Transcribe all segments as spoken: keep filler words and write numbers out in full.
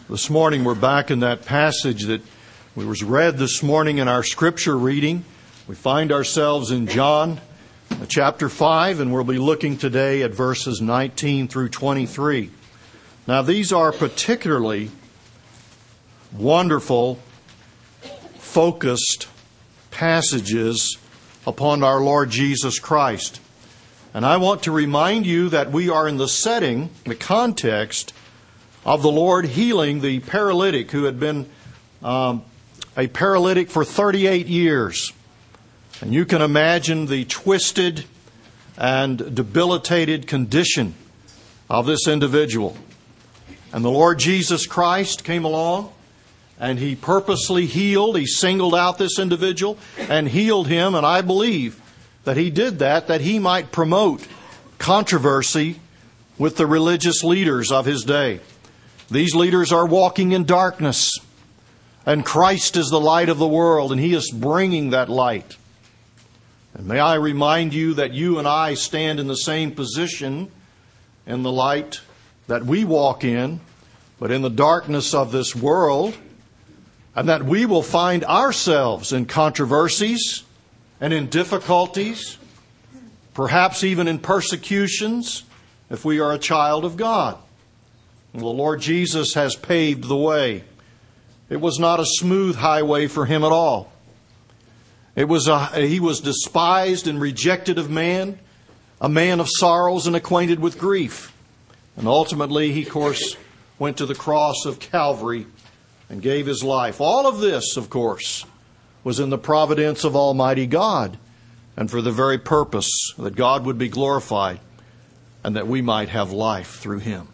This morning we're back in that passage that was read this morning in our scripture reading. We find ourselves in John chapter five, and we'll be looking today at verses nineteen through twenty-three. Now these are particularly wonderful, focused passages upon our Lord Jesus Christ. And I want to remind you that we are in the setting, the context of the Lord healing the paralytic who had been um, a paralytic for thirty-eight years. And you can imagine the twisted and debilitated condition of this individual. And the Lord Jesus Christ came along and He purposely healed. He singled out this individual and healed him. And I believe that He did that, that He might promote controversy with the religious leaders of His day. These leaders are walking in darkness, and Christ is the light of the world, and He is bringing that light. And may I remind you that you and I stand in the same position in the light that we walk in, but in the darkness of this world, and that we will find ourselves in controversies and in difficulties, perhaps even in persecutions, if we are a child of God. The Lord Jesus has paved the way. It was not a smooth highway for Him at all. It was a, He was despised and rejected of man, a man of sorrows and acquainted with grief. And ultimately, He, of course, went to the cross of Calvary and gave His life. All of this, of course, was in the providence of Almighty God, and for the very purpose that God would be glorified and that we might have life through Him.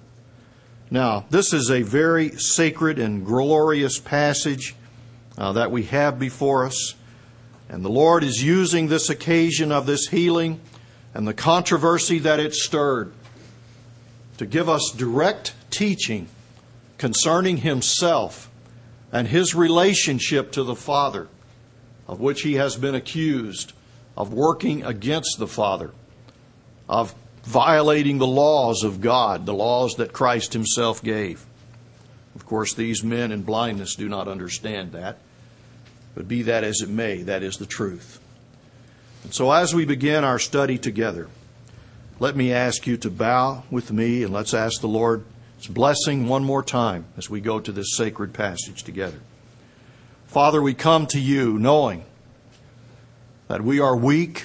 Now, this is a very sacred and glorious passage uh, that we have before us. And the Lord is using this occasion of this healing and the controversy that it stirred to give us direct teaching concerning Himself and His relationship to the Father, of which He has been accused of working against the Father, of violating the laws of God, the laws that Christ Himself gave. Of course, these men in blindness do not understand that. But be that as it may, that is the truth. And so as we begin our study together, let me ask you to bow with me, and let's ask the Lord's blessing one more time as we go to this sacred passage together. Father, we come to You knowing that we are weak,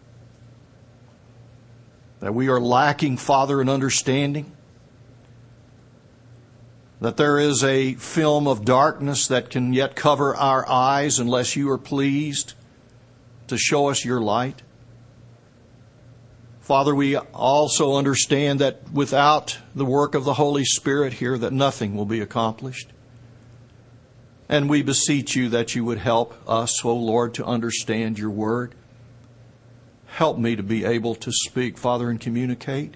that we are lacking, Father, in understanding, that there is a film of darkness that can yet cover our eyes unless You are pleased to show us Your light. Father, we also understand that without the work of the Holy Spirit here, that nothing will be accomplished. And we beseech You that You would help us, O Lord, to understand Your word. Help me to be able to speak, Father, and communicate.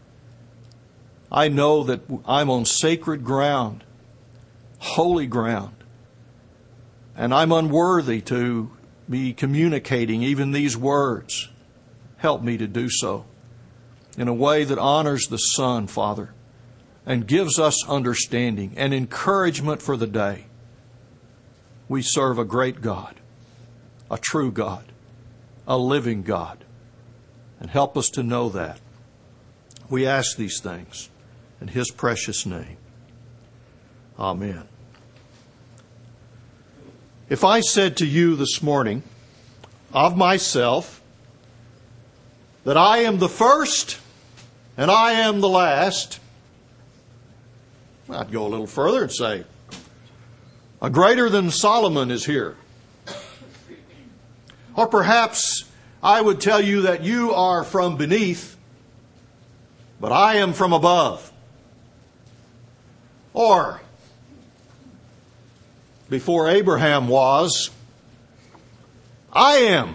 I know that I'm on sacred ground, holy ground, and I'm unworthy to be communicating even these words. Help me to do so in a way that honors the Son, Father, and gives us understanding and encouragement for the day. We serve a great God, a true God, a living God, and help us to know that. We ask these things in His precious name. Amen. If I said to you this morning of myself that I am the first and I am the last, I'd go a little further and say, a greater than Solomon is here. Or perhaps I would tell you that you are from beneath, but I am from above. Or, before Abraham was, I am.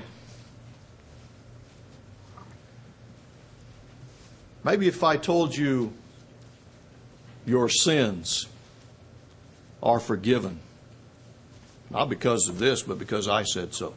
Maybe if I told you your sins are forgiven, not because of this, but because I said so.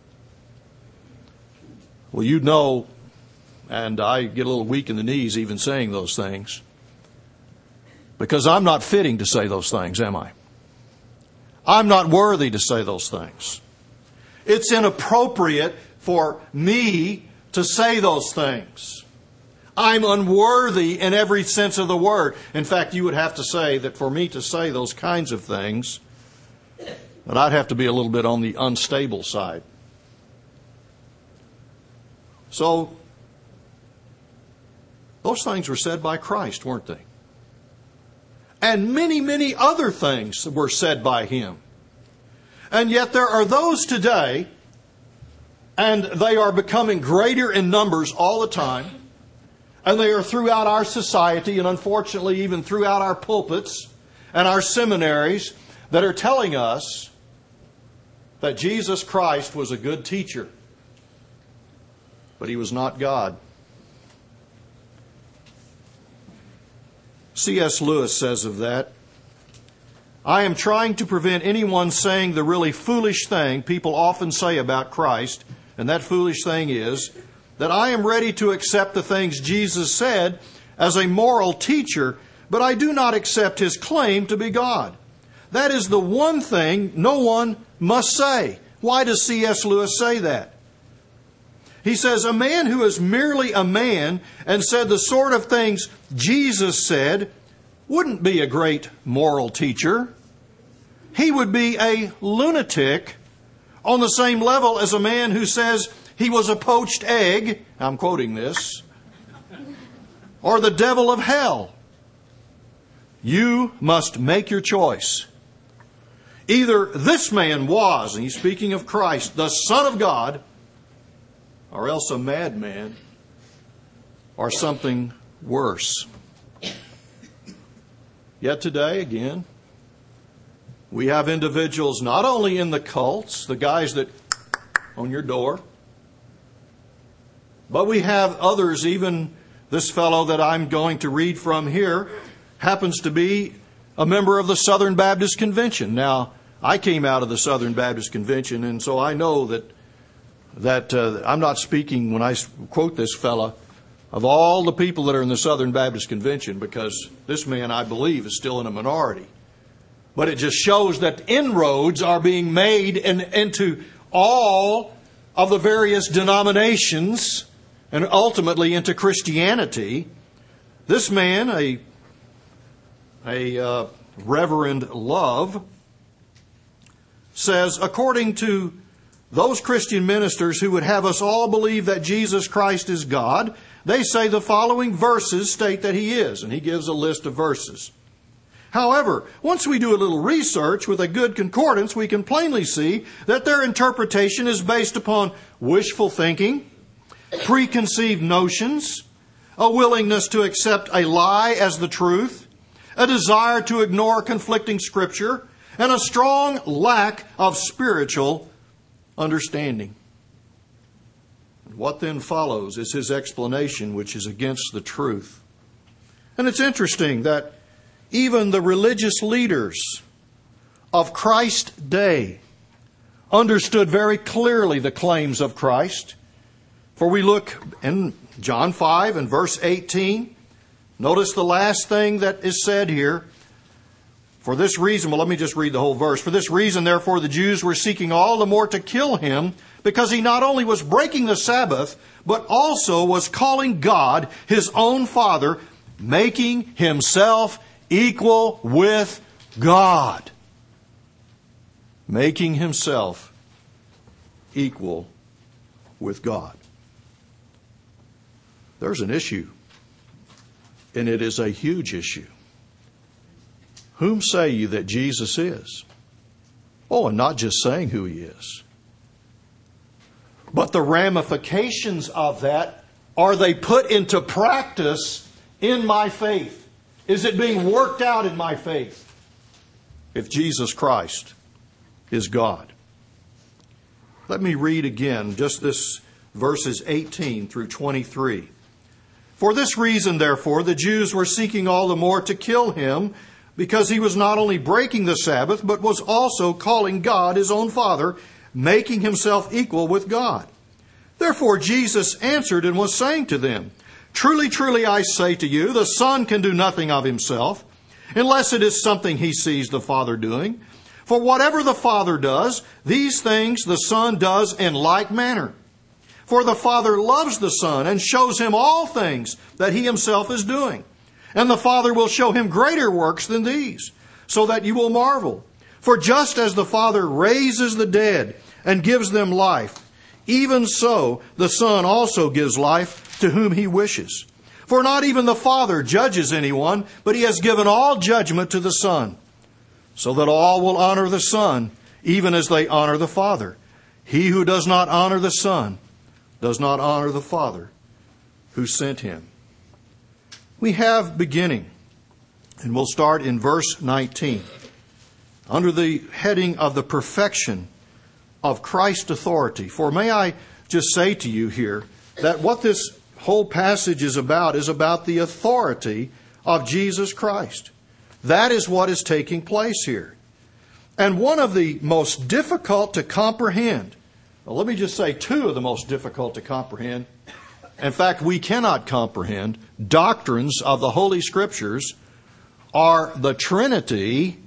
Well, you know, and I get a little weak in the knees even saying those things, Because I'm not fitting to say those things, am I? I'm not worthy to say those things. It's inappropriate for me to say those things. I'm unworthy in every sense of the word. In fact, you would have to say that for me to say those kinds of things, that I'd have to be a little bit on the unstable side. So, those things were said by Christ, weren't they? And many, many other things were said by Him. And yet there are those today, and they are becoming greater in numbers all the time, and they are throughout our society, and unfortunately even throughout our pulpits and our seminaries, that are telling us that Jesus Christ was a good teacher, but He was not God. C S Lewis says of that, I am trying to prevent anyone saying the really foolish thing people often say about Christ, and that foolish thing is that I am ready to accept the things Jesus said as a moral teacher, but I do not accept His claim to be God. That is the one thing no one must say. Why does C S Lewis say that? He says, a man who is merely a man and said the sort of things Jesus said wouldn't be a great moral teacher. He would be a lunatic on the same level as a man who says he was a poached egg, I'm quoting this, or the devil of hell. You must make your choice. Either this man was, and he's speaking of Christ, the Son of God, or else a madman, or something worse. Yet today, again, we have individuals not only in the cults, the guys that on your door, but we have others, even this fellow that I'm going to read from here happens to be a member of the Southern Baptist Convention. Now, I came out of the Southern Baptist Convention, and so I know that that uh, I'm not speaking, when I quote this fella, of all the people that are in the Southern Baptist Convention, because this man, I believe, is still in a minority. But it just shows that inroads are being made in, into all of the various denominations and ultimately into Christianity. This man, a, a uh, Reverend Love, says, according to those Christian ministers who would have us all believe that Jesus Christ is God, they say the following verses state that He is. And he gives a list of verses. However, once we do a little research with a good concordance, we can plainly see that their interpretation is based upon wishful thinking, preconceived notions, a willingness to accept a lie as the truth, a desire to ignore conflicting scripture, and a strong lack of spiritual understanding. What then follows is his explanation, which is against the truth. And it's interesting that even the religious leaders of Christ's day understood very clearly the claims of Christ. For we look in John five and verse eighteen. Notice the last thing that is said here. For this reason, well, let me just read the whole verse. For this reason, therefore, the Jews were seeking all the more to kill Him, because He not only was breaking the Sabbath, but also was calling God His own Father, making Himself equal with God. Making Himself equal with God. There's an issue, and it is a huge issue. Whom say you that Jesus is? Oh, and not just saying who He is. But the ramifications of that, are they put into practice in my faith? Is it being worked out in my faith? If Jesus Christ is God. Let me read again just this verses eighteen through twenty-three. For this reason, therefore, the Jews were seeking all the more to kill Him, because He was not only breaking the Sabbath, but was also calling God His own Father, making Himself equal with God. Therefore Jesus answered and was saying to them, Truly, truly, I say to you, the Son can do nothing of Himself. unless it is something he sees the Father doing. For whatever the Father does, these things the Son does in like manner. For the Father loves the Son and shows him all things that he himself is doing. And the Father will show him greater works than these, so that you will marvel. For just as the Father raises the dead and gives them life, even so the Son also gives life to whom he wishes. For not even the Father judges anyone, but he has given all judgment to the Son, so that all will honor the Son, even as they honor the Father. He who does not honor the Son does not honor the Father who sent him. We have beginning, and we'll start in verse nineteen, under the heading of the perfection of Christ's authority. For may I just say to you here that what this whole passage is about is about the authority of Jesus Christ. That is what is taking place here. And one of the most difficult to comprehend, well, let me just say two of the most difficult to comprehend, in fact, we cannot comprehend, doctrines of the Holy Scriptures are the Trinity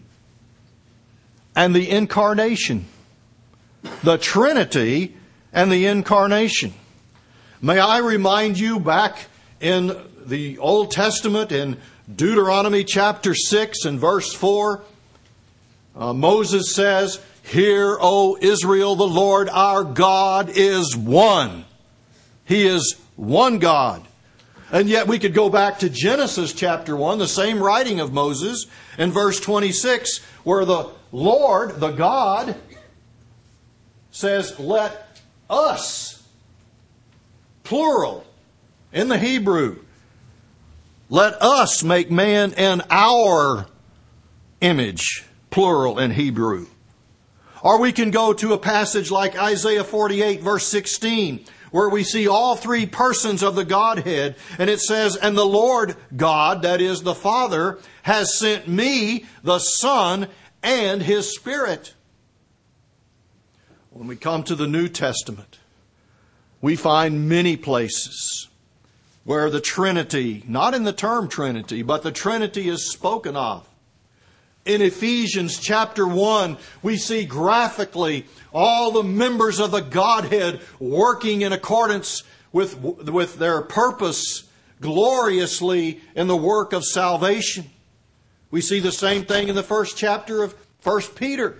and the Incarnation. The Trinity and the Incarnation. May I remind you back in the Old Testament in Deuteronomy chapter six and verse four, uh, Moses says, "Hear, O Israel, the Lord our God is one." He is one God. And yet we could go back to Genesis chapter one, the same writing of Moses, in verse twenty-six, where the Lord, the God, says, "Let us," plural, in the Hebrew, "let us make man in our image," plural in Hebrew. Or we can go to a passage like Isaiah forty-eight, verse sixteen, where we see all three persons of the Godhead, and it says, "And the Lord God," that is the Father, "has sent me, the Son, and His Spirit." When we come to the New Testament, we find many places where the Trinity, not in the term Trinity, but the Trinity is spoken of. In Ephesians chapter one, we see graphically all the members of the Godhead working in accordance with, with their purpose gloriously in the work of salvation. We see the same thing in the first chapter of First Peter.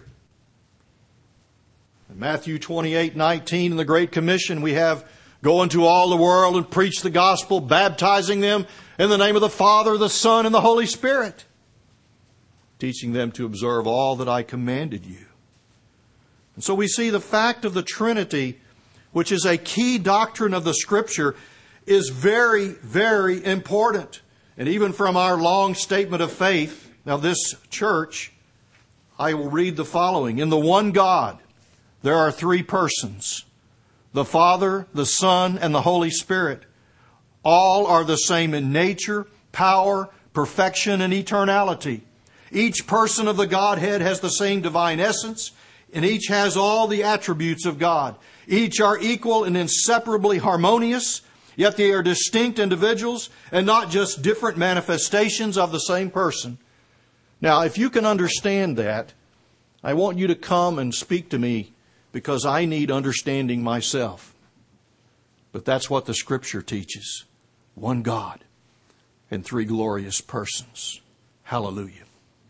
In Matthew twenty-eight nineteen, in the Great Commission, we have, "Go into all the world and preach the gospel, baptizing them in the name of the Father, the Son, and the Holy Spirit, teaching them to observe all that I commanded you." And so we see the fact of the Trinity, which is a key doctrine of the Scripture, is very, very important. And even from our long statement of faith, now this church, I will read the following. "In the one God, there are three persons, the Father, the Son, and the Holy Spirit. All are the same in nature, power, perfection, and eternality. Each person of the Godhead has the same divine essence, and each has all the attributes of God. Each are equal and inseparably harmonious, yet they are distinct individuals and not just different manifestations of the same person." Now, if you can understand that, I want you to come and speak to me, because I need understanding myself. But that's what the Scripture teaches. One God and three glorious persons. Hallelujah.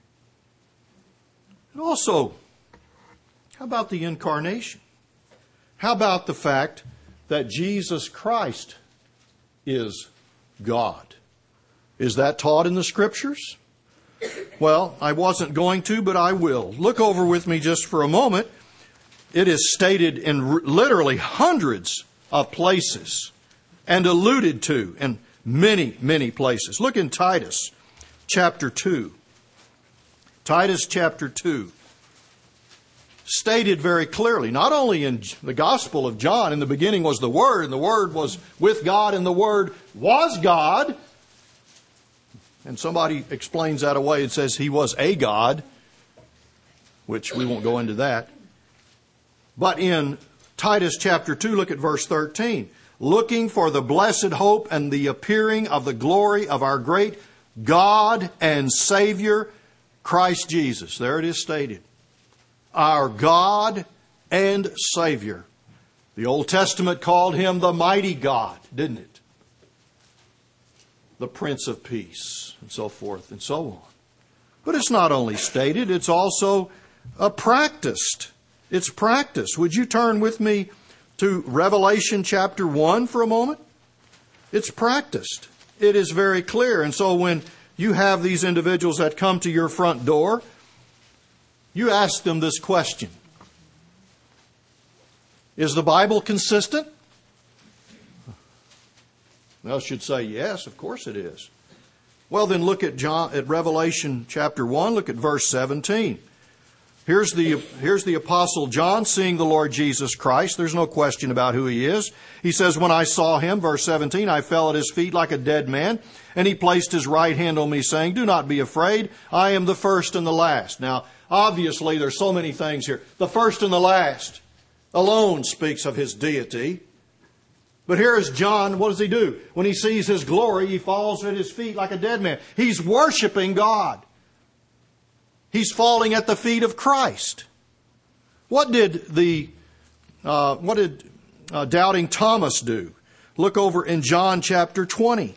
And also, how about the incarnation? How about the fact that Jesus Christ is God? Is that taught in the Scriptures? Well, I wasn't going to, but I will. Look over with me just for a moment. It is stated in literally hundreds of places and alluded to in many, many places. Look in Titus chapter two. Titus chapter two. Stated very clearly, not only in the Gospel of John, in the beginning was the Word, and the Word was with God, and the Word was God. And somebody explains that away and says He was a God, which we won't go into that. But in Titus chapter two, look at verse thirteen. "Looking for the blessed hope and the appearing of the glory of our great God and Savior, Christ Jesus. There it is stated. Our God and Savior. The Old Testament called Him the mighty God, didn't it? The Prince of Peace, and so forth and so on. But it's not only stated, it's also uh, practiced. It's practiced. Would you turn with me to Revelation chapter one for a moment? It's practiced. It is very clear. And so when you have these individuals that come to your front door, you ask them this question. Is the Bible consistent? Well, I should say yes, of course it is. Well, then look at John at Revelation chapter one, look at verse seventeen. Here's the, here's the Apostle John seeing the Lord Jesus Christ. There's no question about who He is. He says, when I saw Him, verse seventeen, I fell at His feet like a dead man, and He placed His right hand on me, saying, do not be afraid. I am the first and the last. Now, obviously, there's so many things here. The first and the last alone speaks of His deity. But here is John, what does he do? When he sees His glory, he falls at His feet like a dead man. He's worshiping God. He's falling at the feet of Christ. What did the uh, what did uh, doubting Thomas do? Look over in John chapter twenty.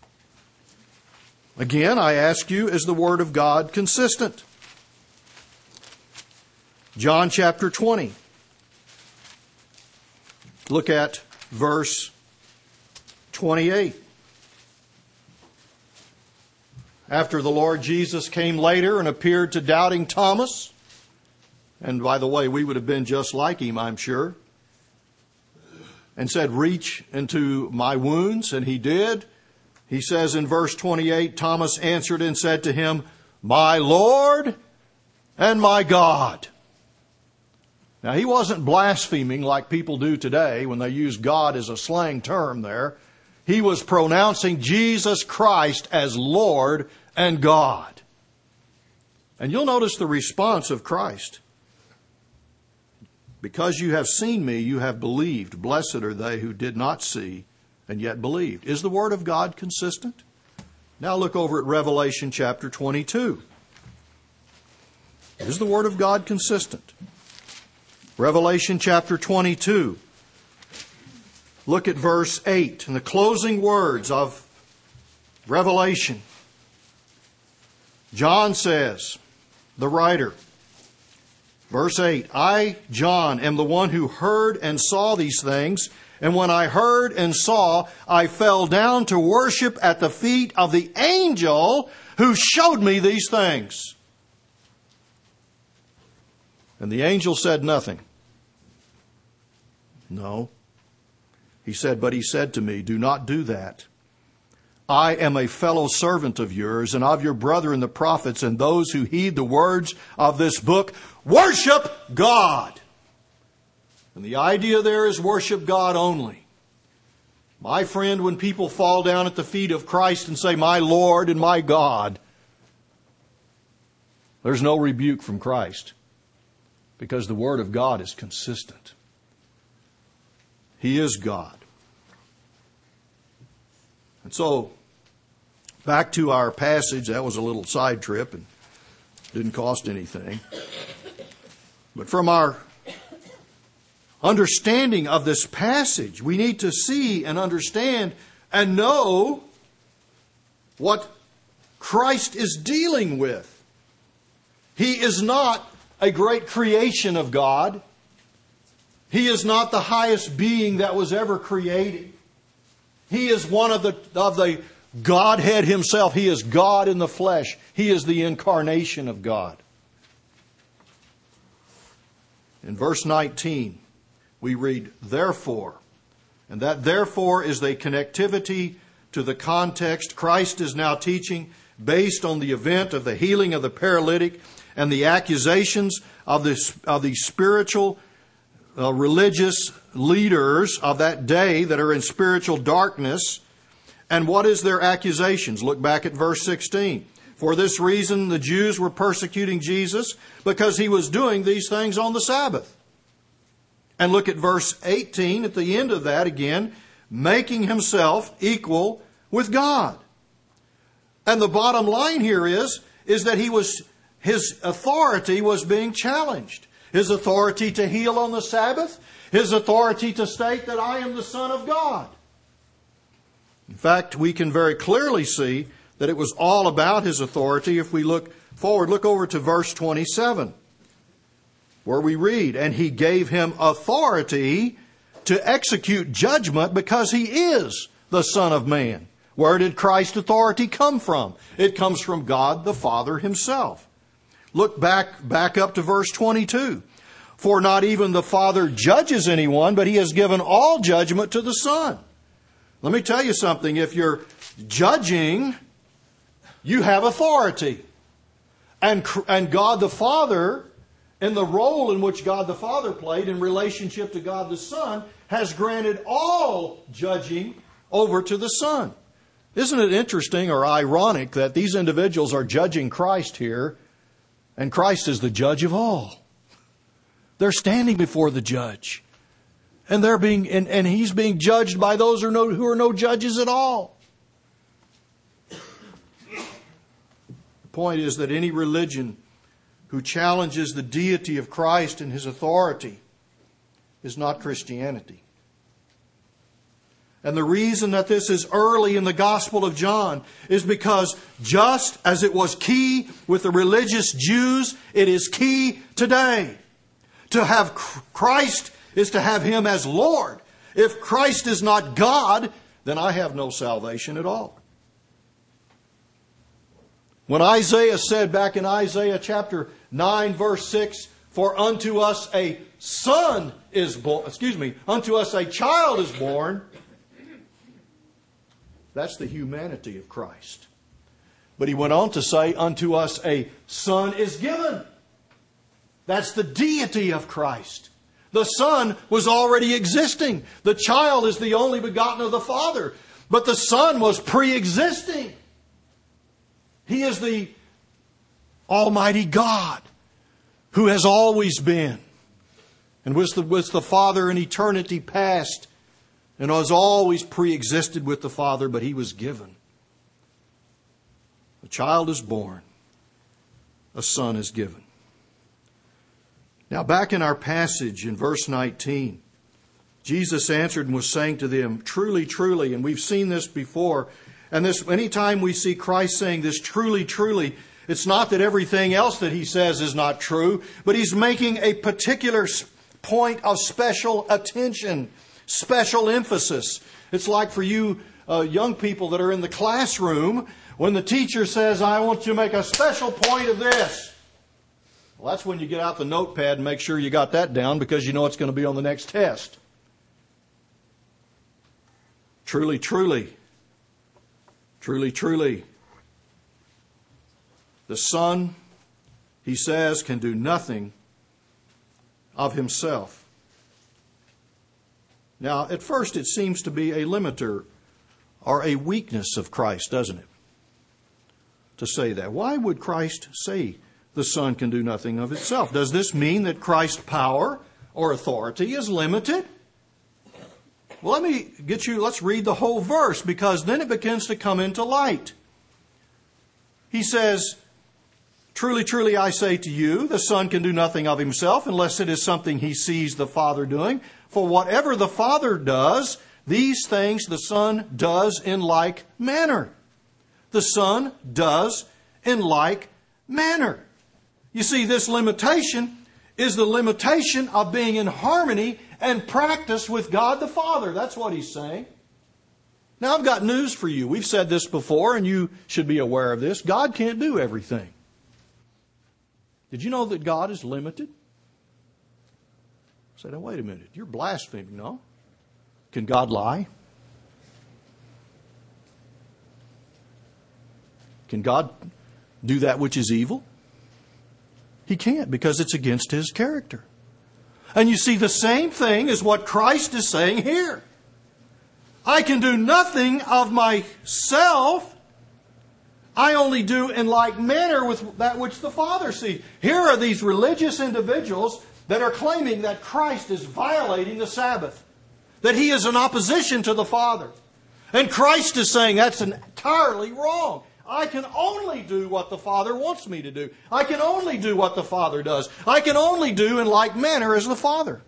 Again, I ask you, is the Word of God consistent? John chapter twenty. Look at verse twenty-eight. After the Lord Jesus came later and appeared to doubting Thomas, and by the way, we would have been just like him, I'm sure, and said, reach into my wounds, and he did. He says in verse twenty-eight, Thomas answered and said to him, my Lord and my God. Now, he wasn't blaspheming like people do today when they use God as a slang term there. He was pronouncing Jesus Christ as Lord and God. And you'll notice the response of Christ. Because you have seen me, you have believed. Blessed are they who did not see and yet believed. Is the Word of God consistent? Now look over at Revelation chapter twenty-two. Is the Word of God consistent? Revelation chapter twenty-two. Look at verse eight and the closing words of Revelation. John says, the writer, verse eight, I, John, am the one who heard and saw these things. And when I heard and saw, I fell down to worship at the feet of the angel who showed me these things. And the angel said nothing. No. He said, but he said to me, do not do that. I am a fellow servant of yours and of your brethren the prophets and those who heed the words of this book. Worship God. And the idea there is worship God only. My friend, when people fall down at the feet of Christ and say, my Lord and my God, there's no rebuke from Christ because the Word of God is consistent. He is God. And so, back to our passage. That was a little side trip and didn't cost anything. But from our understanding of this passage, we need to see and understand and know what Christ is dealing with. He is not a great creation of God. He is not the highest being that was ever created. He is one of the, of the Godhead Himself. He is God in the flesh. He is the incarnation of God. In verse nineteen, we read, therefore, and that therefore is the connectivity to the context Christ is now teaching based on the event of the healing of the paralytic and the accusations of the, of the spiritual Uh, religious leaders of that day that are in spiritual darkness. And what is their accusations? Look back at verse sixteen. For this reason the Jews were persecuting Jesus because He was doing these things on the Sabbath. And look at verse eighteen at the end of that again, making Himself equal with God. And the bottom line here is, is that he was, his authority was being challenged. His authority to heal on the Sabbath, his authority to state that I am the Son of God. In fact, we can very clearly see that it was all about his authority if we look forward. Look over to verse twenty-seven, where we read, and he gave him authority to execute judgment because he is the Son of Man. Where did Christ's authority come from? It comes from God the Father himself. Look back, back up to verse twenty-two. For not even the Father judges anyone, but he has given all judgment to the Son. Let me tell you something. If you're judging, you have authority. And, and God the Father, in the role in which God the Father played in relationship to God the Son, has granted all judging over to the Son. Isn't it interesting or ironic that these individuals are judging Christ here, and Christ is the judge of all? They're standing before the judge. And they're being and, and he's being judged by those who are, no, who are no judges at all. The point is that any religion who challenges the deity of Christ and his authority is not Christianity. And the reason that this is early in the Gospel of John is because just as it was key with the religious Jews, it is key today. To have Christ is to have Him as Lord. If Christ is not God, then I have no salvation at all. When Isaiah said back in Isaiah chapter nine verse six, for unto us a son is born, excuse me, unto us a child is born, that's the humanity of Christ. But he went on to say, unto us a son is given. That's the deity of Christ. The Son was already existing. The child is the only begotten of the Father. But the Son was pre-existing. He is the Almighty God who has always been and was the, was the Father in eternity past and has always pre-existed with the Father, but He was given. A child is born. A Son is given. Now back in our passage in verse nineteen, Jesus answered and was saying to them, truly, truly, and we've seen this before, and this anytime we see Christ saying this truly, truly, it's not that everything else that He says is not true, but He's making a particular point of special attention, special emphasis. It's like for you uh, young people that are in the classroom, when the teacher says, I want you to make a special point of this. Well, that's when you get out the notepad and make sure you got that down because you know it's going to be on the next test. Truly, truly, truly, truly, the Son, He says, can do nothing of Himself. Now, at first it seems to be a limiter or a weakness of Christ, doesn't it? To say that. Why would Christ say the Son can do nothing of itself? Does this mean that Christ's power or authority is limited? Well, let me get you, let's read the whole verse because then it begins to come into light. He says, truly, truly, I say to you, the Son can do nothing of Himself unless it is something He sees the Father doing. For whatever the Father does, these things the Son does in like manner. The Son does in like manner. You see, this limitation is the limitation of being in harmony and practice with God the Father. That's what He's saying. Now, I've got news for you. We've said this before, and you should be aware of this. God can't do everything. Did you know that God is limited? I said, now, wait a minute. You're blaspheming. No. Can God lie? Can God do that which is evil? He can't because it's against His character. And you see, the same thing is what Christ is saying here. I can do nothing of myself. I only do in like manner with that which the Father sees. Here are these religious individuals that are claiming that Christ is violating the Sabbath, that He is in opposition to the Father. And Christ is saying that's entirely wrong. I can only do what the Father wants me to do. I can only do what the Father does. I can only do in like manner as the Father.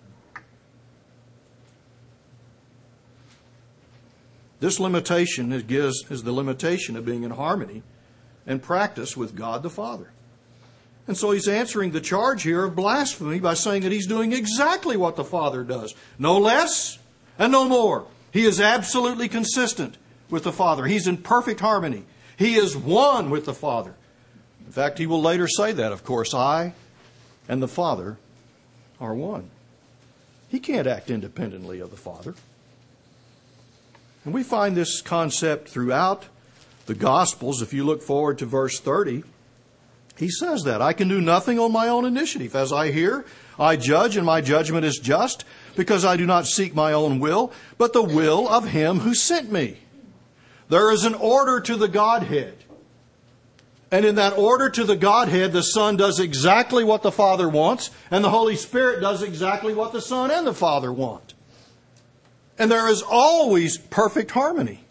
This limitation is, is the limitation of being in harmony and practice with God the Father. And so he's answering the charge here of blasphemy by saying that he's doing exactly what the Father does. No less and no more. He is absolutely consistent with the Father. He's in perfect harmony. He is one with the Father. In fact, he will later say that, of course, I and the Father are one. He can't act independently of the Father. And we find this concept throughout the Gospels. If you look forward to verse thirty, he says that, I can do nothing on my own initiative. As I hear, I judge, and my judgment is just, because I do not seek my own will, but the will of him who sent me. There is an order to the Godhead. And in that order to the Godhead, the Son does exactly what the Father wants, and the Holy Spirit does exactly what the Son and the Father want. And there is always perfect harmony.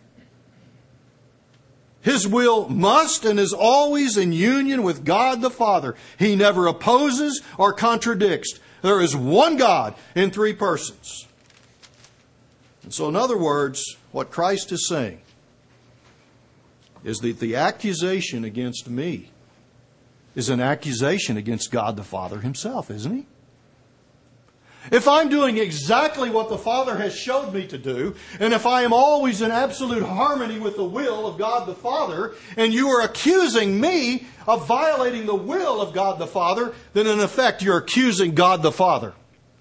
His will must and is always in union with God the Father. He never opposes or contradicts. There is one God in three persons. And so, in other words, what Christ is saying is that the accusation against me is an accusation against God the Father Himself, isn't He? If I'm doing exactly what the Father has showed me to do, and if I am always in absolute harmony with the will of God the Father, and you are accusing me of violating the will of God the Father, then in effect you're accusing God the Father.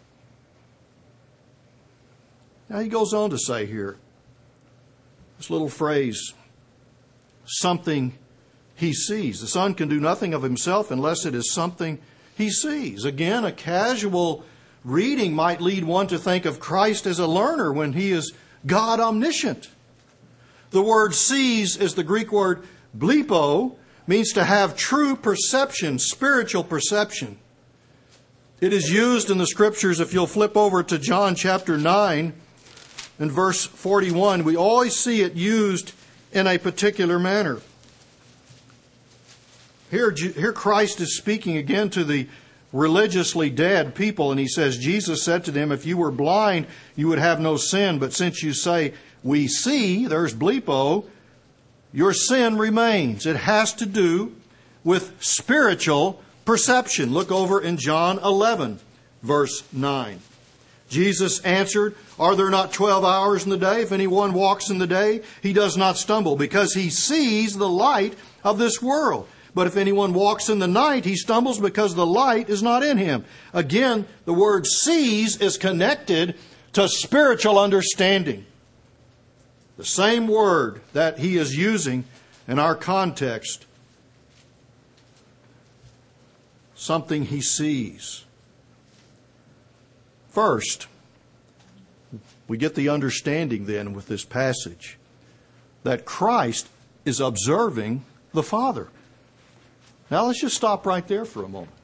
Now he goes on to say here, this little phrase, something he sees. The Son can do nothing of himself unless it is something he sees. Again, a casual reading might lead one to think of Christ as a learner when He is God omniscient. The word sees is the Greek word blepo, means to have true perception, spiritual perception. It is used in the Scriptures. If you'll flip over to John chapter nine and verse forty-one, we always see it used in a particular manner. Here, here Christ is speaking again to the religiously dead people, and He says, Jesus said to them, if you were blind, you would have no sin, but since you say, we see, there's blepo, your sin remains. It has to do with spiritual perception. Look over in John eleven, verse nine. Jesus answered, are there not twelve hours in the day? If anyone walks in the day, he does not stumble, because he sees the light of this world. But if anyone walks in the night, he stumbles because the light is not in him. Again, the word sees is connected to spiritual understanding. The same word that he is using in our context. Something he sees. First, we get the understanding then with this passage that Christ is observing the Father. Now let's just stop right there for a moment.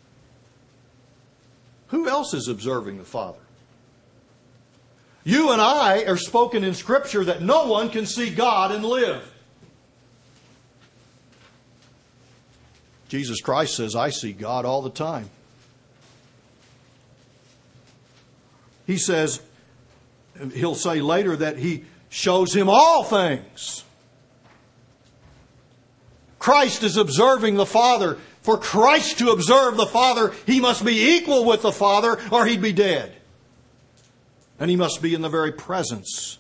Who else is observing the Father? You and I are spoken in Scripture that no one can see God and live. Jesus Christ says, I see God all the time. He says, He'll say later that He shows Him all things. Christ is observing the Father. For Christ to observe the Father, He must be equal with the Father or He'd be dead. And He must be in the very presence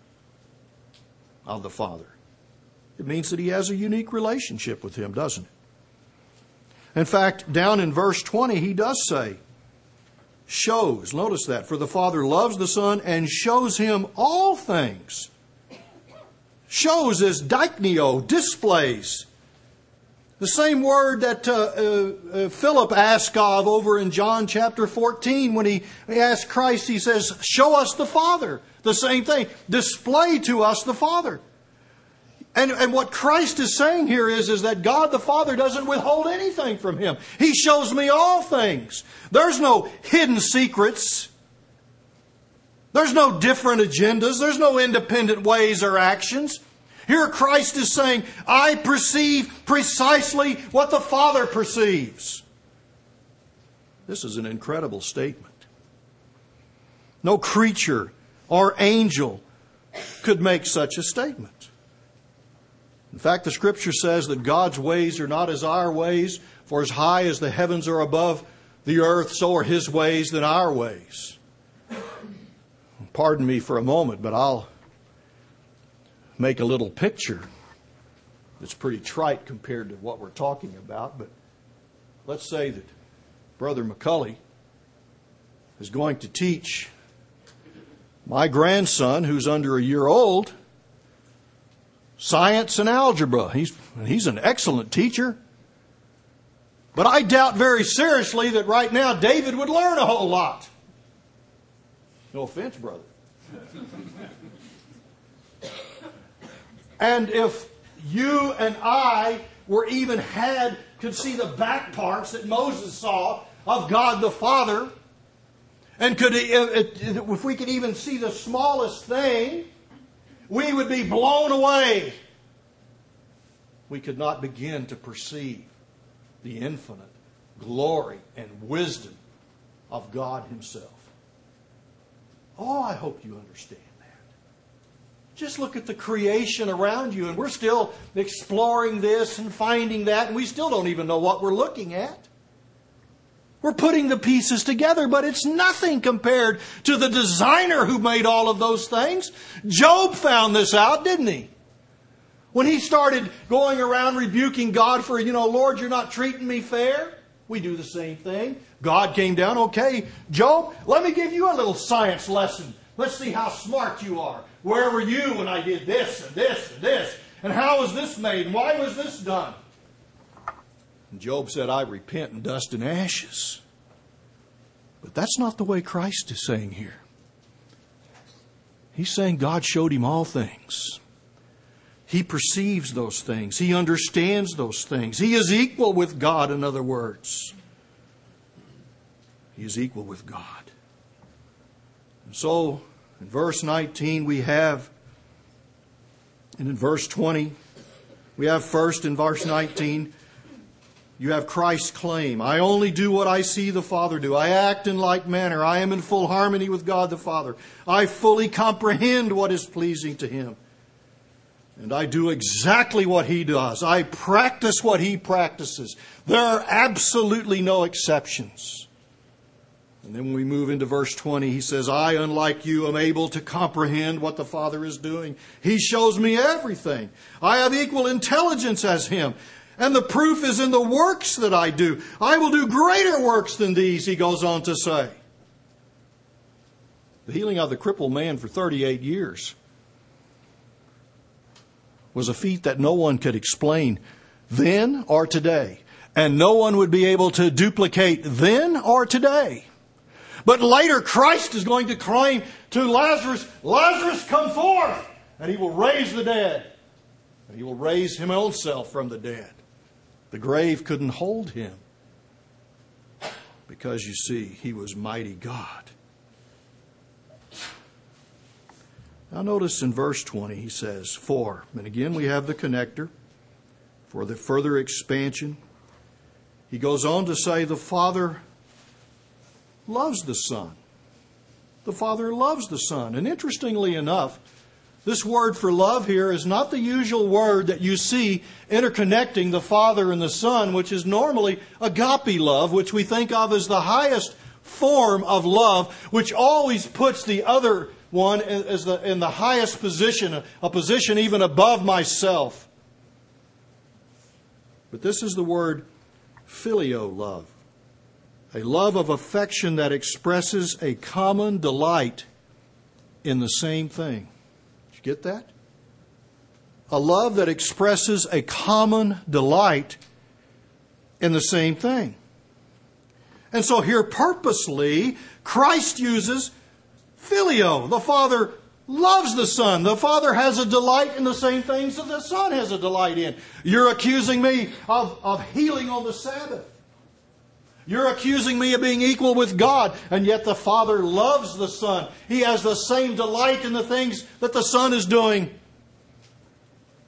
of the Father. It means that He has a unique relationship with Him, doesn't it? In fact, down in verse twenty, He does say, shows. Notice that. For the Father loves the Son and shows Him all things. Shows is dikneo, displays. The same word that uh, uh, uh, Philip asked of over in John chapter fourteen when he, he asked Christ, he says, show us the Father. The same thing. Display to us the Father. And, and what Christ is saying here is, is that God the Father doesn't withhold anything from Him. He shows me all things. There's no hidden secrets. There's no different agendas. There's no independent ways or actions. Here Christ is saying, I perceive precisely what the Father perceives. This is an incredible statement. No creature or angel could make such a statement. In fact, the Scripture says that God's ways are not as our ways, for as high as the heavens are above the earth, so are His ways than our ways. Pardon me for a moment, but I'll make a little picture that's pretty trite compared to what we're talking about. But let's say that Brother McCulley is going to teach my grandson, who's under a year old, science and algebra. He's, he's an excellent teacher. But I doubt very seriously that right now David would learn a whole lot. No offense, brother. And if you and I were even had, could see the back parts that Moses saw of God the Father, and could, if we could even see the smallest thing, we would be blown away. We could not begin to perceive the infinite glory and wisdom of God Himself. Oh, I hope you understand that. Just look at the creation around you, and we're still exploring this and finding that, and we still don't even know what we're looking at. We're putting the pieces together, but it's nothing compared to the designer who made all of those things. Job found this out, didn't he? When he started going around rebuking God for, you know, Lord, you're not treating me fair. We do the same thing. God came down, okay, Job, let me give you a little science lesson. Let's see how smart you are. Where were you when I did this and this and this? And how was this made? And why was this done? And Job said, I repent in dust and ashes. But that's not the way Christ is saying here. He's saying God showed him all things. He perceives those things. He understands those things. He is equal with God, in other words. He is equal with God. And so, in verse nineteen we have, and in verse twenty, we have first in verse nineteen, you have Christ's claim. I only do what I see the Father do. I act in like manner. I am in full harmony with God the Father. I fully comprehend what is pleasing to Him. And I do exactly what He does. I practice what He practices. There are absolutely no exceptions. And then when we move into verse twenty, he says, I, unlike you, am able to comprehend what the Father is doing. He shows me everything. I have equal intelligence as Him. And the proof is in the works that I do. I will do greater works than these, he goes on to say. The healing of the crippled man for thirty-eight years was a feat that no one could explain then or today. And no one would be able to duplicate then or today. But later Christ is going to claim to Lazarus, Lazarus, come forth! And He will raise the dead. And He will raise Him own self from the dead. The grave couldn't hold Him. Because you see, He was mighty God. Now notice in verse twenty he says, for, and again we have the connector for the further expansion. He goes on to say the Father loves the Son. The Father loves the Son. And interestingly enough, this word for love here is not the usual word that you see interconnecting the Father and the Son, which is normally agape love, which we think of as the highest form of love, which always puts the other one as the, in the highest position, a position even above myself. But this is the word phileo love. A love of affection that expresses a common delight in the same thing. Did you get that? A love that expresses a common delight in the same thing. And so here purposely, Christ uses phileo. The Father loves the Son. The Father has a delight in the same things that the Son has a delight in. You're accusing me of, of healing on the Sabbath. You're accusing me of being equal with God, and yet the Father loves the Son. He has the same delight in the things that the Son is doing.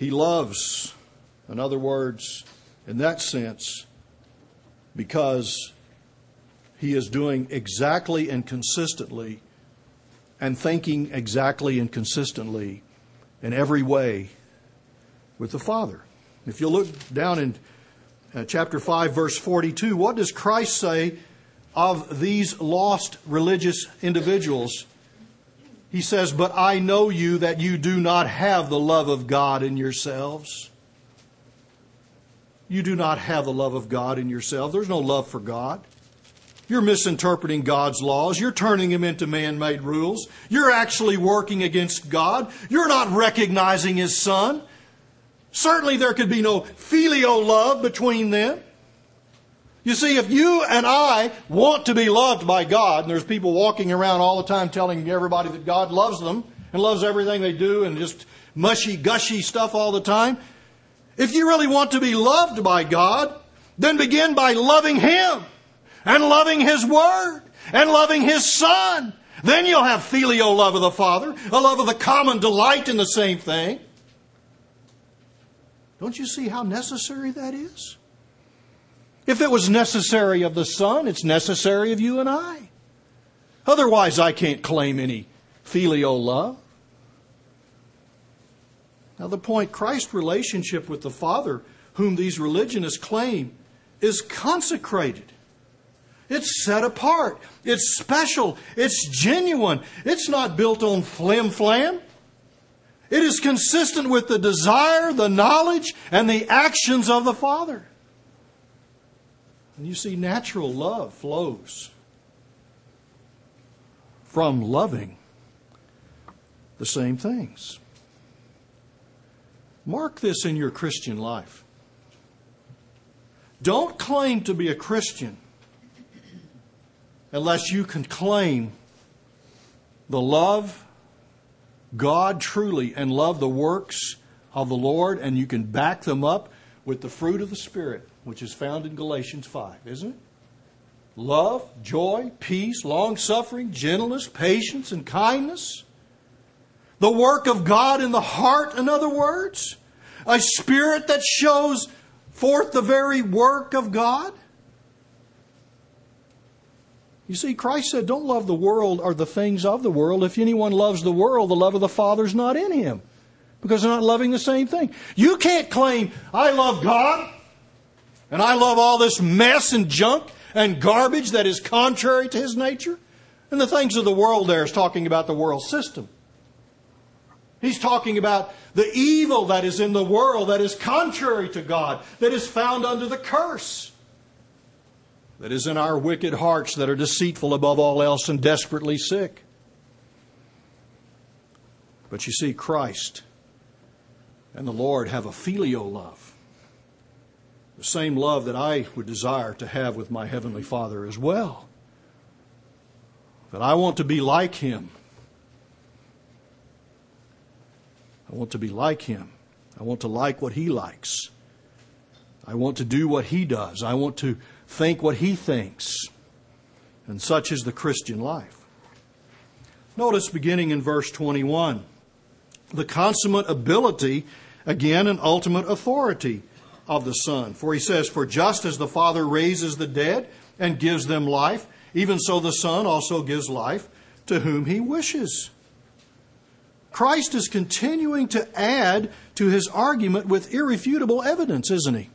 He loves, in other words, in that sense, because He is doing exactly and consistently and thinking exactly and consistently in every way with the Father. If you look down in uh, chapter five, verse forty-two, what does Christ say of these lost religious individuals? He says, "But I know you that you do not have the love of God in yourselves." You do not have the love of God in yourselves. There's no love for God. You're misinterpreting God's laws. You're turning Him into man-made rules. You're actually working against God. You're not recognizing His Son. Certainly there could be no filial love between them. You see, if you and I want to be loved by God, and there's people walking around all the time telling everybody that God loves them and loves everything they do and just mushy, gushy stuff all the time, if you really want to be loved by God, then begin by loving Him and loving His Word and loving His Son. Then you'll have filial love of the Father, a love of the common delight in the same thing. Don't you see how necessary that is? If it was necessary of the Son, it's necessary of you and I. Otherwise, I can't claim any filial love. Now, the point, Christ's relationship with the Father, whom these religionists claim, is consecrated. It's set apart. It's special. It's genuine. It's not built on flim-flam. It is consistent with the desire, the knowledge, and the actions of the Father. And you see, natural love flows from loving the same things. Mark this in your Christian life. Don't claim to be a Christian unless you can claim the love God truly and love the works of the Lord, and you can back them up with the fruit of the Spirit, which is found in Galatians five, isn't it? Love, joy, peace, long-suffering, gentleness, patience, and kindness. The work of God in the heart, in other words. A spirit that shows forth the very work of God. You see, Christ said, don't love the world or the things of the world. If anyone loves the world, the love of the Father is not in him. Because they're not loving the same thing. You can't claim, I love God, and I love all this mess and junk and garbage that is contrary to His nature. And the things of the world there is talking about the world system. He's talking about the evil that is in the world that is contrary to God, that is found under the curse, that is in our wicked hearts that are deceitful above all else and desperately sick. But you see, Christ and the Lord have a filial love. The same love that I would desire to have with my Heavenly Father as well. That I want to be like Him. I want to be like Him. I want to like what He likes. I want to do what He does. I want to think what He thinks. And such is the Christian life. Notice beginning in verse twenty-one, the consummate ability, again, and ultimate authority of the Son. For He says, for just as the Father raises the dead and gives them life, even so the Son also gives life to whom He wishes. Christ is continuing to add to His argument with irrefutable evidence, isn't He?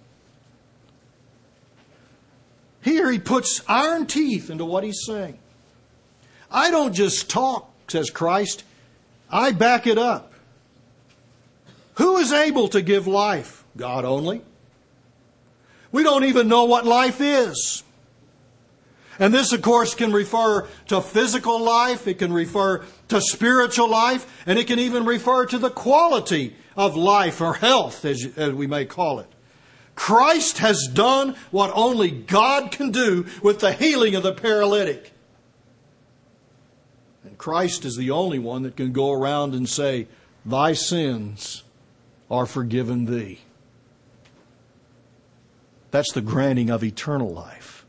Here He puts iron teeth into what He's saying. I don't just talk, says Christ. I back it up. Who is able to give life? God only. We don't even know what life is. And this, of course, can refer to physical life. It can refer to spiritual life. And it can even refer to the quality of life or health, as, as we may call it. Christ has done what only God can do with the healing of the paralytic. And Christ is the only one that can go around and say, thy sins are forgiven thee. That's the granting of eternal life.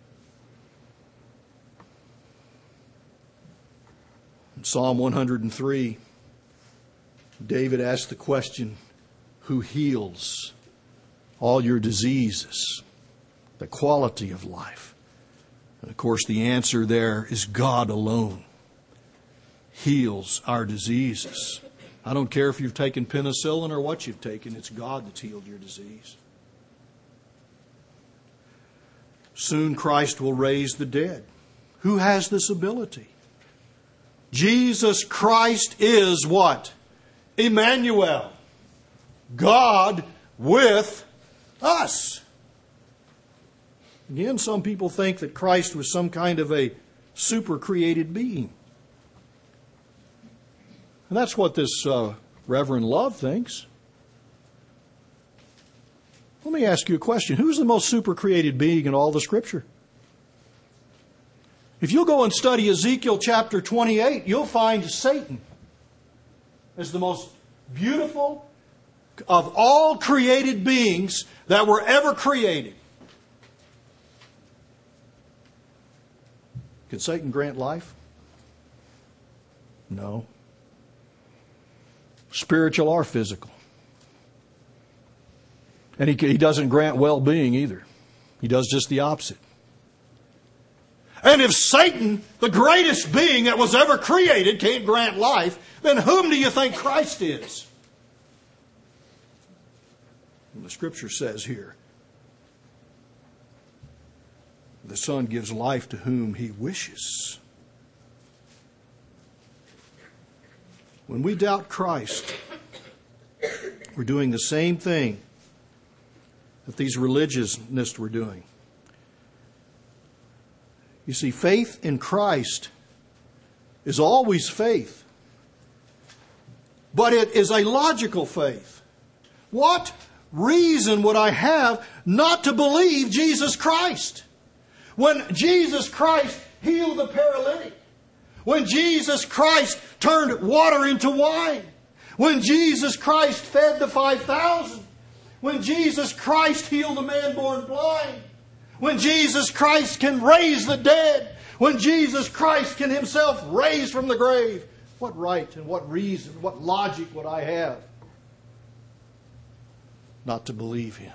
In Psalm one hundred three, David asked the question, who heals all your diseases, the quality of life. And of course, the answer there is God alone heals our diseases. I don't care if you've taken penicillin or what you've taken, it's God that's healed your disease. Soon Christ will raise the dead. Who has this ability? Jesus Christ is what? Emmanuel. God with us. Again, some people think that Christ was some kind of a super created being. And that's what this uh, Reverend Love thinks. Let me ask you a question. Who's the most super created being in all the Scripture? If you'll go and study Ezekiel chapter twenty-eight, you'll find Satan as the most beautiful of all created beings that were ever created. Can Satan grant life? No. Spiritual or physical. And he, he doesn't grant well-being either. He does just the opposite. And if Satan, the greatest being that was ever created, can't grant life, then whom do you think Christ is? And the Scripture says here, the Son gives life to whom He wishes. When we doubt Christ, we're doing the same thing that these religionists were doing. You see, faith in Christ is always faith. But it is a logical faith. What reason would I have not to believe Jesus Christ? When Jesus Christ healed the paralytic, when Jesus Christ turned water into wine, when Jesus Christ fed the five thousand, when Jesus Christ healed a man born blind, when Jesus Christ can raise the dead, when Jesus Christ can Himself raise from the grave, what right and what reason, what logic would I have not to believe Him?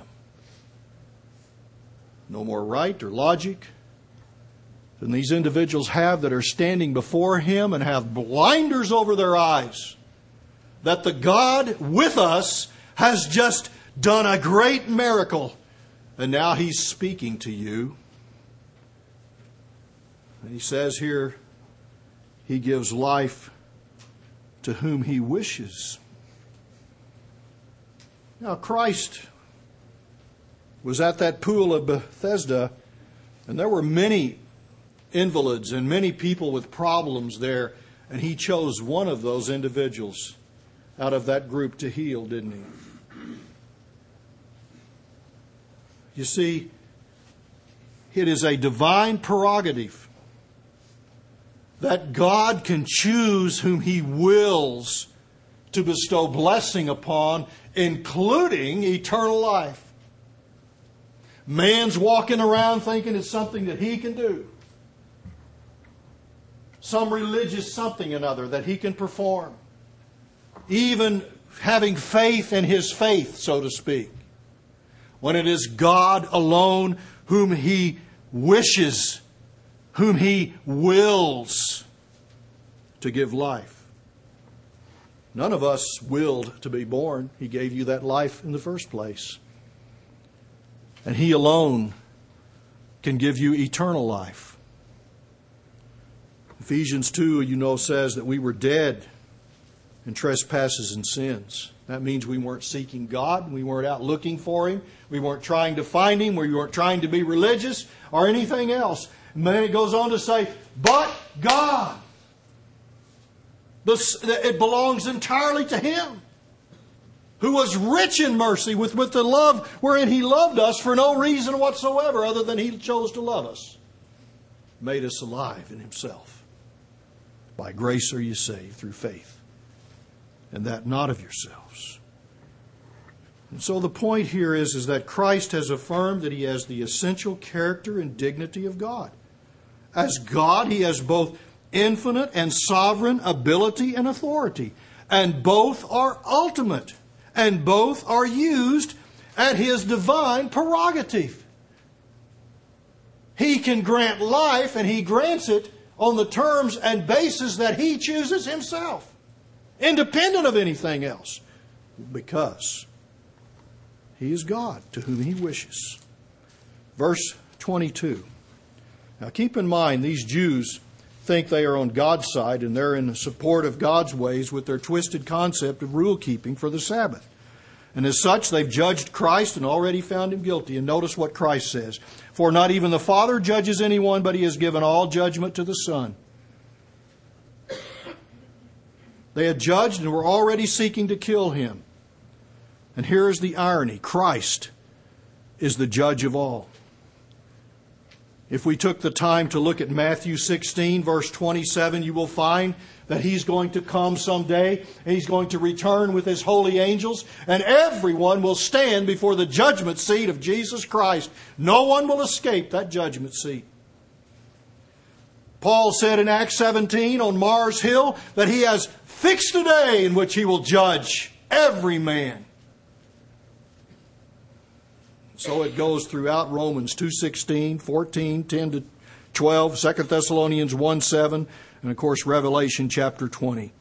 No more right or logic than these individuals have that are standing before Him and have blinders over their eyes that the God with us has just done a great miracle and now He's speaking to you. And He says here, He gives life to whom He wishes. Now Christ was at that pool of Bethesda, and there were many invalids and many people with problems there, and He chose one of those individuals out of that group to heal, didn't He? You see, it is a divine prerogative that God can choose whom He wills to bestow blessing upon, including eternal life. Man's walking around thinking it's something that he can do. Some religious something or another that he can perform. Even having faith in his faith, so to speak. When it is God alone whom He wishes, whom He wills to give life. None of us willed to be born. He gave you that life in the first place. And He alone can give you eternal life. Ephesians two, you know, says that we were dead in trespasses and sins. That means we weren't seeking God. We weren't out looking for Him. We weren't trying to find Him. We weren't trying to be religious or anything else. And then it goes on to say, but God. It belongs entirely to Him, who was rich in mercy with, with the love wherein He loved us for no reason whatsoever other than He chose to love us. Made us alive in Himself. By grace are you saved through faith, and that not of yourselves. And so the point here is, is that Christ has affirmed that He has the essential character and dignity of God. As God, He has both infinite and sovereign ability and authority. And both are ultimate. and both are used at His divine prerogative. He can grant life, and He grants it on the terms and basis that He chooses Himself, independent of anything else, because He is God to whom He wishes. Verse twenty-two. Now keep in mind, these Jews think they are on God's side, and they're in support of God's ways with their twisted concept of rule keeping for the Sabbath. And as such, they've judged Christ and already found Him guilty. And notice what Christ says. For not even the Father judges anyone, but He has given all judgment to the Son. They had judged and were already seeking to kill Him. And here is the irony. Christ is the judge of all. If we took the time to look at Matthew sixteen, verse twenty-seven, you will find that He's going to come someday, and He's going to return with His holy angels, and everyone will stand before the judgment seat of Jesus Christ. No one will escape that judgment seat. Paul said in Acts seventeen on Mars Hill that He has fixed a day in which He will judge every man. So it goes throughout Romans two sixteen, fourteen, ten to twelve, Second Thessalonians one seven, and of course Revelation chapter twenty.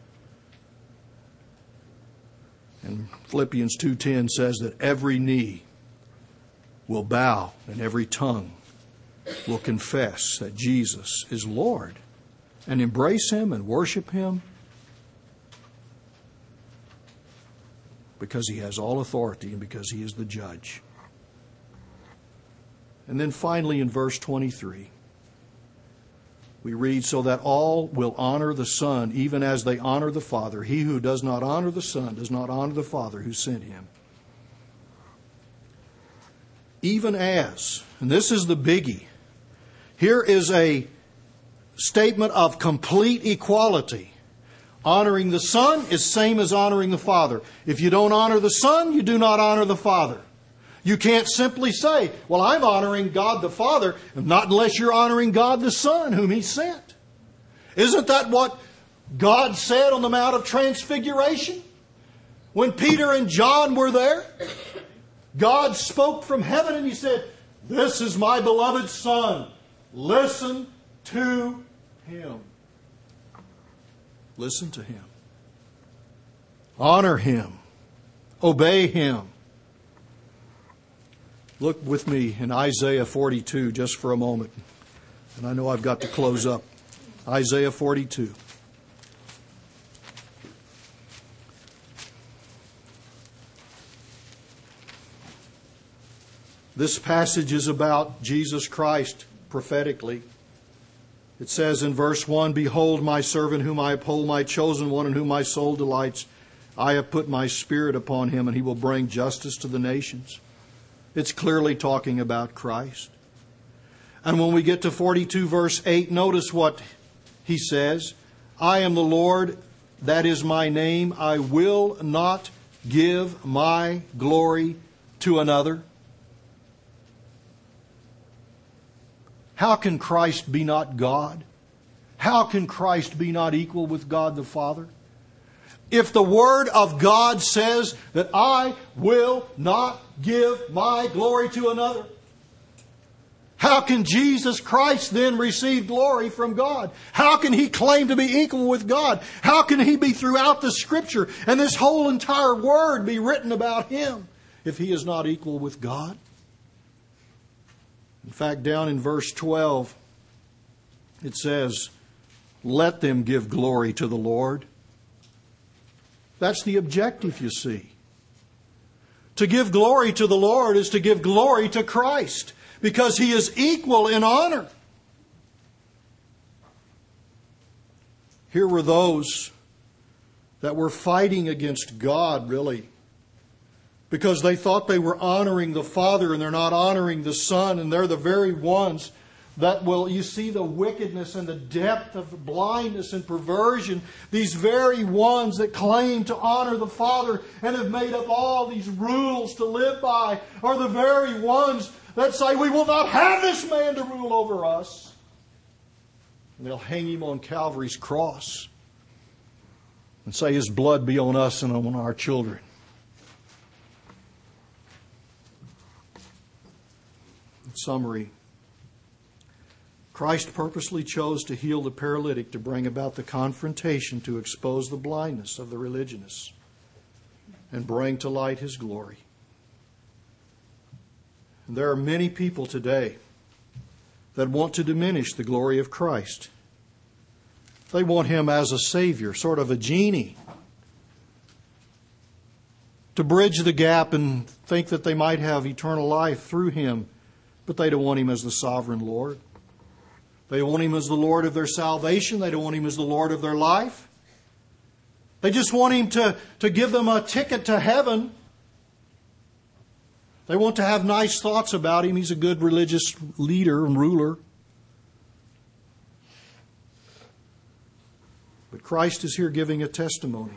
And Philippians two ten says that every knee will bow and every tongue will confess that Jesus is Lord, and embrace Him and worship Him because He has all authority and because He is the judge. And then finally in verse twenty-three, we read, so that all will honor the Son, even as they honor the Father. He who does not honor the Son does not honor the Father who sent Him. Even as, and this is the biggie, here is a statement of complete equality. Honoring the Son is same as honoring the Father. If you don't honor the Son, you do not honor the Father. You can't simply say, well, I'm honoring God the Father, not unless you're honoring God the Son, whom He sent. Isn't that what God said on the Mount of Transfiguration? When Peter and John were there, God spoke from heaven and He said, this is my beloved Son. Listen to Him. Listen to Him. Honor Him. Obey Him. Look with me in Isaiah forty-two just for a moment. And I know I've got to close up. Isaiah forty-two. This passage is about Jesus Christ prophetically. It says in verse one, behold my servant whom I uphold, my chosen one in whom my soul delights. I have put my spirit upon him, and he will bring justice to the nations. It's clearly talking about Christ. And when we get to forty-two verse eight, notice what he says. I am the Lord, that is my name. I will not give my glory to another. How can Christ be not God? How can Christ be not equal with God the Father? If the Word of God says that I will not give my glory to another, how can Jesus Christ then receive glory from God? How can He claim to be equal with God? How can He be throughout the Scripture and this whole entire Word be written about Him if He is not equal with God? In fact, down in verse twelve, it says, let them give glory to the Lord. That's the objective, you see. To give glory to the Lord is to give glory to Christ, because He is equal in honor. Here were those that were fighting against God, really, because they thought they were honoring the Father and they're not honoring the Son, and they're the very ones that will, you see the wickedness and the depth of blindness and perversion. These very ones that claim to honor the Father and have made up all these rules to live by are the very ones that say, we will not have this man to rule over us. And they'll hang Him on Calvary's cross and say His blood be on us and on our children. In summary, Christ purposely chose to heal the paralytic to bring about the confrontation to expose the blindness of the religionists and bring to light His glory. And there are many people today that want to diminish the glory of Christ. They want Him as a Savior, sort of a genie, to bridge the gap and think that they might have eternal life through Him, but they don't want Him as the sovereign Lord. They want Him as the Lord of their salvation. They don't want Him as the Lord of their life. They just want Him to, to give them a ticket to heaven. They want to have nice thoughts about Him. He's a good religious leader and ruler. But Christ is here giving a testimony.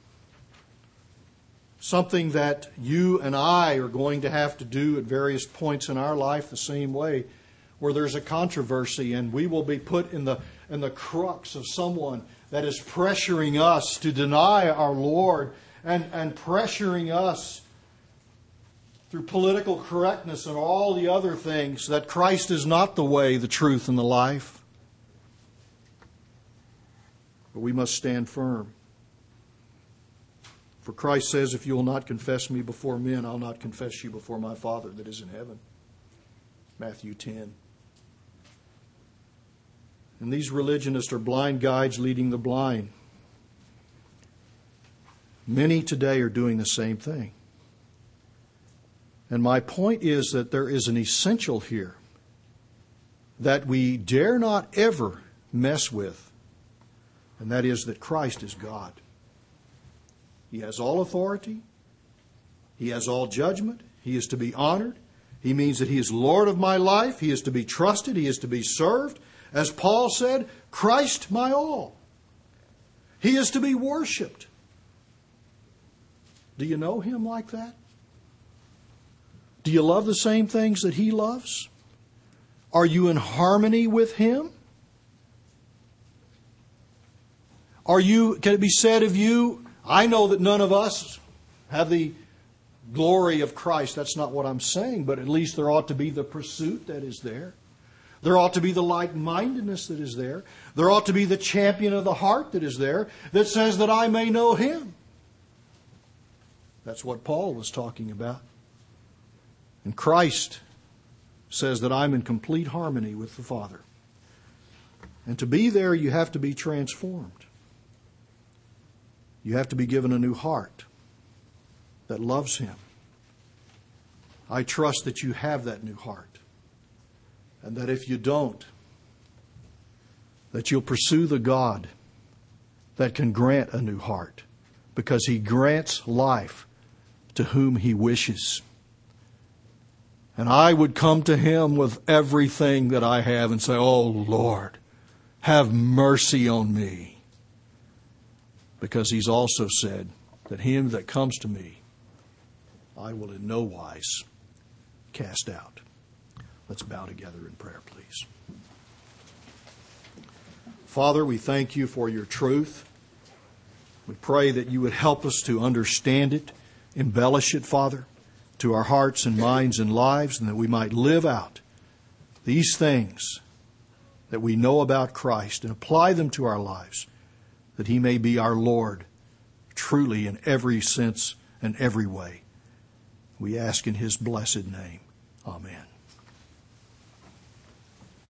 Something that you and I are going to have to do at various points in our life the same way, where there's a controversy and we will be put in the in the crux of someone that is pressuring us to deny our Lord and, and pressuring us through political correctness and all the other things that Christ is not the way, the truth, and the life. But we must stand firm. For Christ says, if you will not confess me before men, I'll not confess you before my Father that is in heaven. Matthew ten. And these religionists are blind guides leading the blind. Many today are doing the same thing. And my point is that there is an essential here that we dare not ever mess with, and that is that Christ is God. He has all authority. He has all judgment. He is to be honored. He means that He is Lord of my life. He is to be trusted. He is to be served. As Paul said, Christ my all. He is to be worshipped. Do you know Him like that? Do you love the same things that He loves? Are you in harmony with Him? Are you, can it be said of you, I know that none of us have the glory of Christ. That's not what I'm saying, but at least there ought to be the pursuit that is there. There ought to be the like-mindedness that is there. There ought to be the champion of the heart that is there that says that I may know Him. That's what Paul was talking about. And Christ says that I'm in complete harmony with the Father. And to be there, you have to be transformed. You have to be given a new heart that loves Him. I trust that you have that new heart. And that if you don't, that you'll pursue the God that can grant a new heart, because He grants life to whom He wishes. And I would come to Him with everything that I have and say, oh Lord, have mercy on me. Because He's also said that him that comes to me, I will in no wise cast out. Let's bow together in prayer, please. Father, we thank You for Your truth. We pray that You would help us to understand it, embellish it, Father, to our hearts and minds and lives, and that we might live out these things that we know about Christ and apply them to our lives, that He may be our Lord truly in every sense and every way. We ask in His blessed name. Amen.